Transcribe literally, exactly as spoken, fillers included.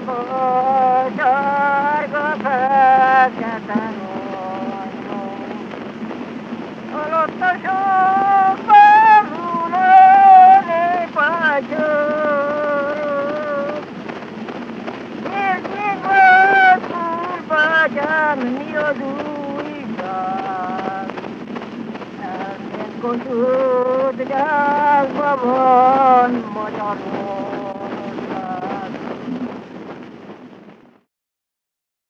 a sárga fekete rajzó. Alatt a sokban hulló nép a győrök. Értség volt Kulbátyán, mi az újság. Elmént Kossuth gyászba van magyar